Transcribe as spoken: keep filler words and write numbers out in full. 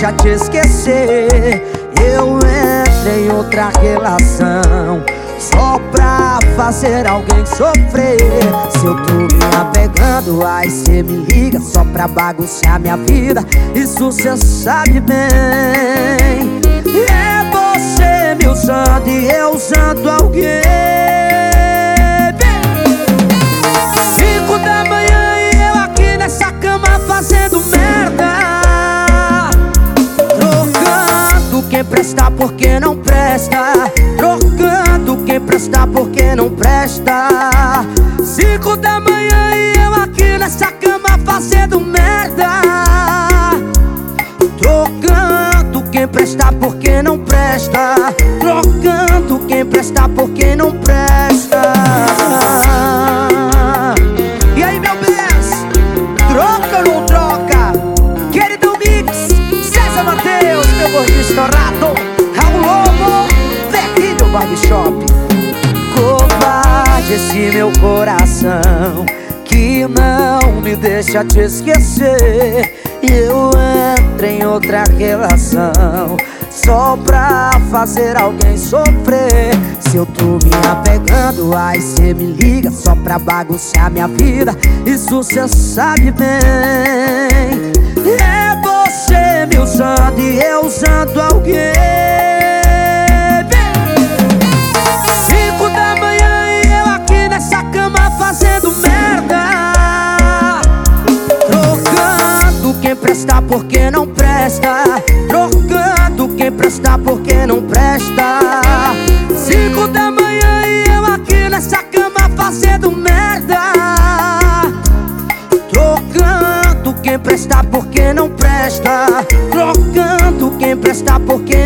deixa te esquecer. Eu entrei em outra relação só pra fazer alguém sofrer. Se eu tô me apegando, aí cê me liga só pra bagunçar minha vida. Isso cê sabe bem. É você me usando e eu usando alguém. Cinco da manhã e eu aqui nessa cama fazendo merda, trocando quem presta porque não presta, trocando quem presta porque não presta. Cinco da manhã e eu aqui nessa cama fazendo merda, trocando quem presta porque não presta, trocando quem presta porque não presta. E aí, meu bens, troca ou não troca? Queridão Mix, César Mateus, meu gordinho estourado, Raul Lobo, Ferrinho Barbershop. Covarde esse meu coração que não me deixa te esquecer. Eu entrei em outra relação só pra fazer alguém sofrer. Se eu tô me apegando, aí cê me liga só pra bagunçar minha vida. Isso cê sabe bem. É você me usando e eu usando alguém. Cinco da manhã e eu aqui nessa cama fazendo merda, trocando quem presta porque não presta, trocando quem presta porque não presta. Cinco da manhã e eu aqui nessa cama fazendo merda, trocando quem presta porque não presta, trocando quem presta porque